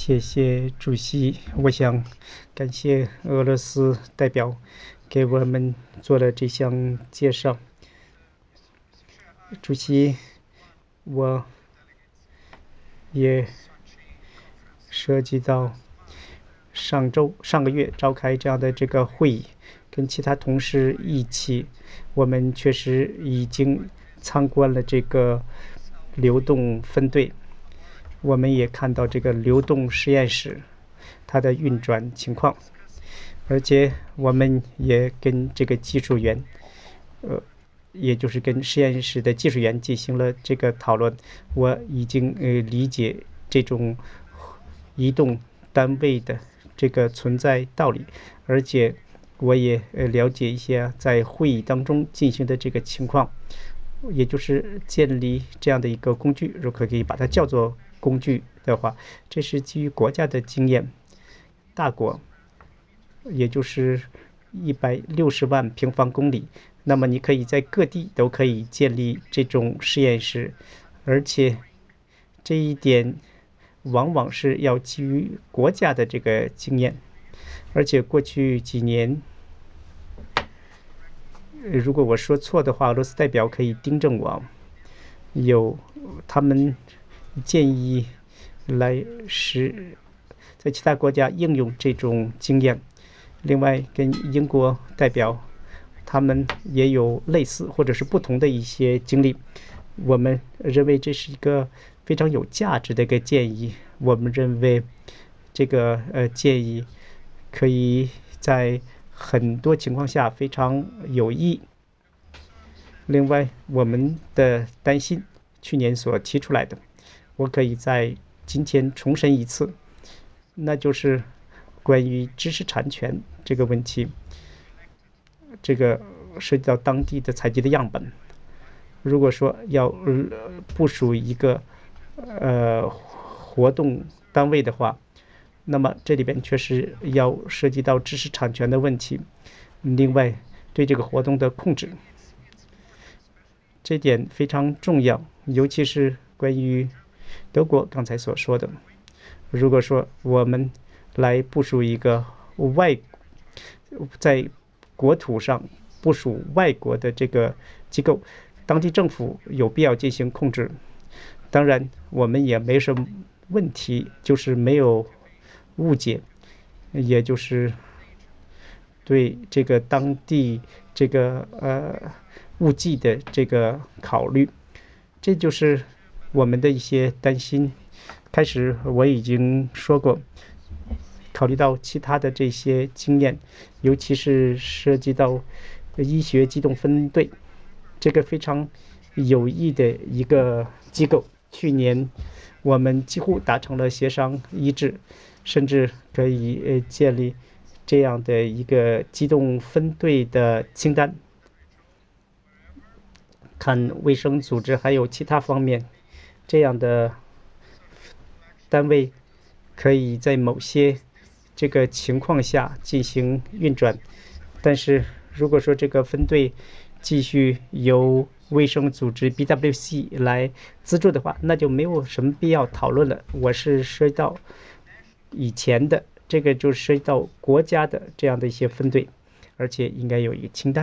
谢谢主席，我想感谢俄罗斯代表给我们做了这项介绍。主席，我也涉及到上个月召开这样的这个会议，跟其他同事一起，我们确实已经参观了这个流动分队，我们也看到这个流动实验室它的运转情况，而且我们也跟这个技术员也就是跟实验室的技术员进行了这个讨论。我已经理解这种移动单位的这个存在道理，而且我也了解一些在会议当中进行的这个情况，也就是建立这样的一个工具，如果可以把它叫做工具的话，这是基于国家的经验。大国也就是160万平方公里，那么你可以在各地都可以建立这种实验室，而且这一点往往是要基于国家的这个经验，而且过去几年，如果我说错的话，俄罗斯代表可以订正我，他们建议来在其他国家应用这种经验。另外，跟英国代表，他们也有类似或者是不同的一些经历。我们认为这是一个非常有价值的一个建议。我们认为这个建议可以在很多情况下非常有益。另外，我们的担心去年所提出来的，我可以在今天重申一次，那就是关于知识产权这个问题。这个涉及到当地的采集的样本。如果说要部署一个活动单位的话，那么这里边确实要涉及到知识产权的问题。另外，对这个活动的控制，这点非常重要，尤其是关于德国刚才所说的。如果说我们来部署一个在国土上部署外国的这个机构，当地政府有必要进行控制。当然，我们也没什么问题，就是没有误解，也就是对这个当地这个误记的这个考虑，这就是我们的一些担心。开始我已经说过，考虑到其他的这些经验，尤其是涉及到医学机动分队这个非常有益的一个机构。去年我们几乎达成了协商一致，甚至可以建立这样的一个机动分队的清单，看卫生组织还有其他方面这样的单位可以在某些这个情况下进行运转。但是如果说这个分队继续由卫生组织 BWC 来资助的话，那就没有什么必要讨论了。我是涉及到以前的这个，就涉及到国家的这样的一些分队，而且应该有一个清单。